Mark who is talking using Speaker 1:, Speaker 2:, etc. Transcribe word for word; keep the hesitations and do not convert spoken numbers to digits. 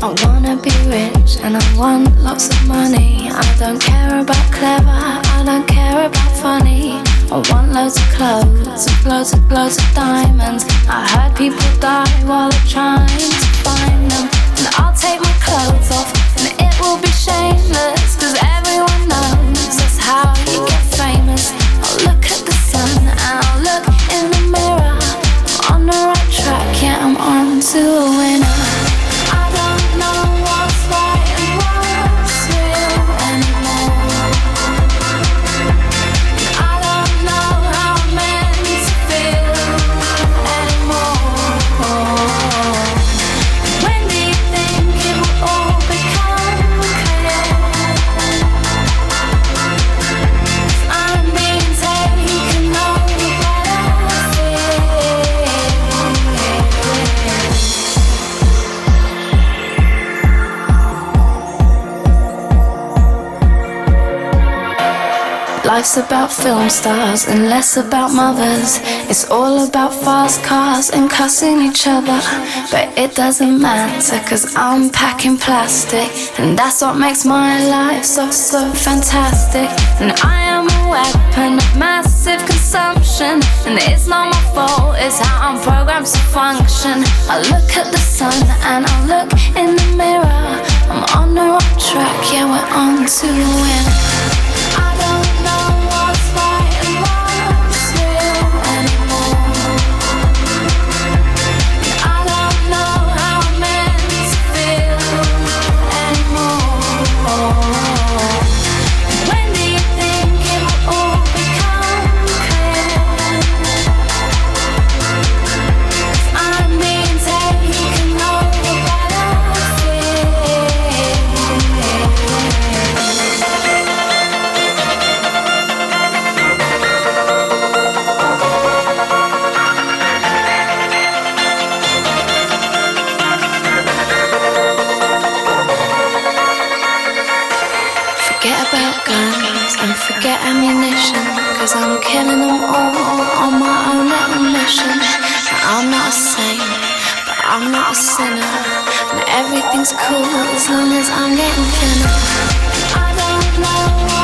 Speaker 1: I wanna be rich and I want lots of money. I don't care about clever, I don't care about funny. I want loads of clothes, loads of loads of diamonds. I heard people die while they're trying to find them. And I'll take my clothes off and it will be shameless, cause everyone knows that's how you get famous. I'll look at the sun and I'll look in the mirror. I'm on the right track, yeah, I'm on to a winner. I don't know what's right and what's real anymore. I don't know how I'm meant to feel anymore. When do you think it will all become clear? I'm being taken over by that fear. Life's about film stars and less about mothers. It's all about fast cars and cussing each other. But it doesn't matter, cause I'm packing plastic, and that's what makes my life so, so fantastic. And I am a weapon of massive consumption, and it's not my fault, it's how I'm programmed to function. I look at the sun and I look in the mirror. I'm on the right track, yeah, we're on to win. I don't know what's right and what's real anymore. I don't know how I'm meant to feel anymore. When do you think it will all become clear? I'm being taken over by that fear. Forget about guns and forget ammunition, cause I'm killing them all on my own little mission. Now, I'm not a saint, but I'm not a sinner, and everything's cool as long as I'm getting thinner. I don't know